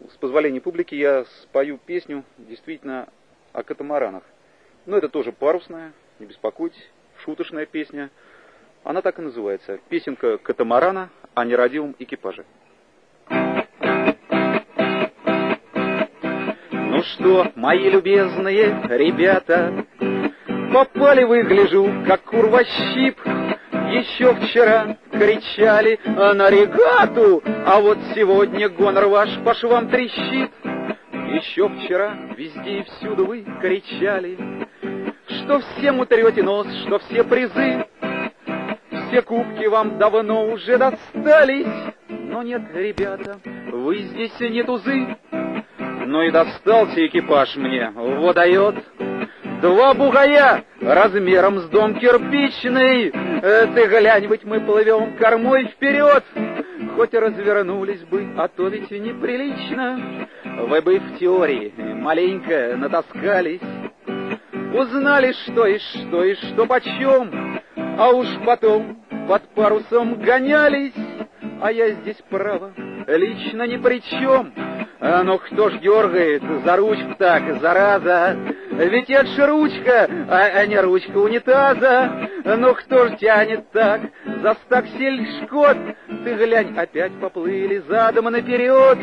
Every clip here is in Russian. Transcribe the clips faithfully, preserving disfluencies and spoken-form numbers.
с позволения публики я спою песню действительно о катамаранах. Но это тоже парусная, не беспокойтесь, шуточная песня. Она так и называется. Песенка катамарана о нерадивом экипаже. Ну что, мои любезные ребята, попали вы, гляжу, как кур во щип. Еще вчера кричали на регату, а вот сегодня гонор ваш по швам трещит. Еще вчера везде и всюду вы кричали, что всем утрете нос, что все призы, все кубки вам давно уже достались. Но нет, ребята, вы здесь не тузы. Но и достался экипаж мне, вот дает. Два бугая размером с дом кирпичный. Ты глянь, ведь мы плывем кормой вперед. Хоть развернулись бы, а то ведь и неприлично. Вы бы в теории маленько натаскались, узнали, что и что и что почем, а уж потом под парусом гонялись. А я здесь, право, лично ни при чем. Но кто ж дергает за ручку так, зараза? Ведь это ж ручка, а не ручка унитаза. Но кто ж тянет так за стаксель шкот? Ты глянь, опять поплыли задом наперед.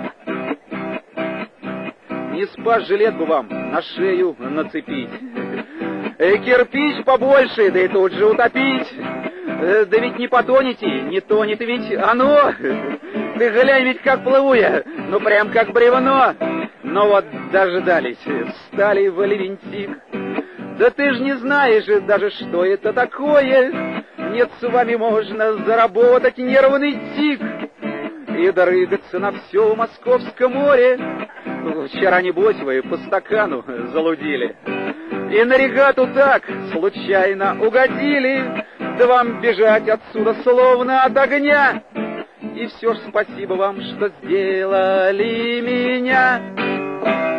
Не спас жилет бы вам на шею нацепить, кирпич побольше, да и тут же утопить. Да ведь не потонете, не тонет ведь оно. Ты глянь, ведь как плыву я, ну прям как бревно. Но вот дождались, встали в левентик. Да ты ж не знаешь даже, что это такое. Нет, с вами можно заработать нервный тик и дрыгаться на все Московском море. Вчера, небось, вы по стакану залудили и на регату так случайно угодили. Да вам бежать отсюда словно от огня. И все ж спасибо вам, что сделали меня.